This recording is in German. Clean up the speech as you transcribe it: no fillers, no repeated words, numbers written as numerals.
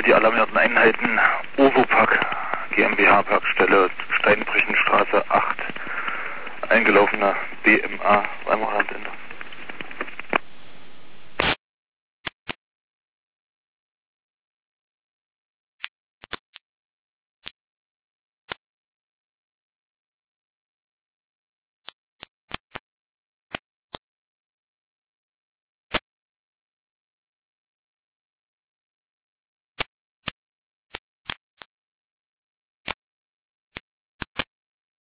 die alarmierten Einheiten Uwopack GmbH Parkstelle Steinbrechenstraße 8 eingelaufener BMA Weimarer Landende.